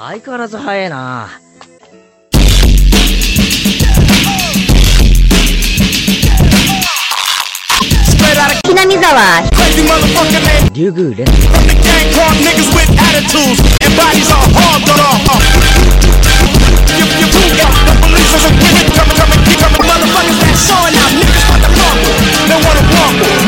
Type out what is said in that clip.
相変わらず早いな。 ひなみざわリュウグウレン Motherfuckers that showing out, niggas want the rumble. They wanna rumble.